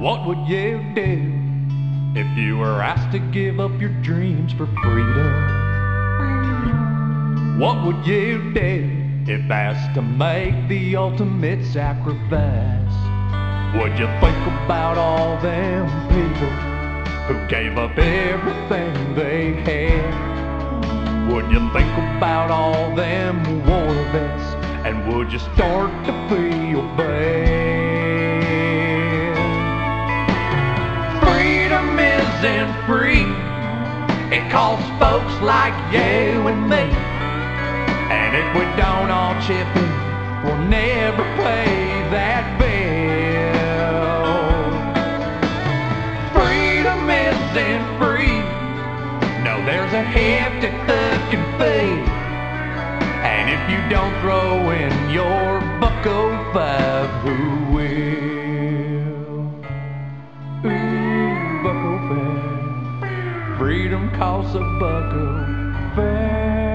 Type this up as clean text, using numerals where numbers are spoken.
What would you do if you were asked to give up your dreams for freedom? What would you do if asked to make the ultimate sacrifice? Would you think about all them people who gave up everything they had? Would you think about all them war vets, and would you start to feel bad? Freedom isn't free. It costs folks like you and me. And if we don't all chip in, we'll never pay that bill. Freedom isn't free. No, there's a hefty fucking fee. And if you don't throw in your $1.05, who will? Ooh, $1.05. Freedom costs $1.05.